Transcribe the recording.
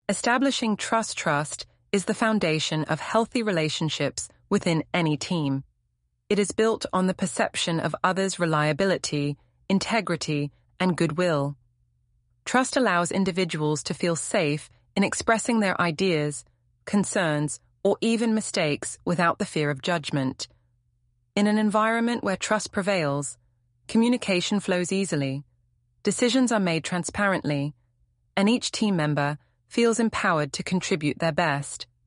Establishing trust is the foundation of healthy relationships within any team. It is built on the perception of others' reliability, integrity, and goodwill. Trust allows individuals to feel safe in expressing their ideas, concerns, or even mistakes without the fear of judgment. In an environment where trust prevails, communication flows easily, decisions are made transparently, and each team member feels empowered to contribute their best.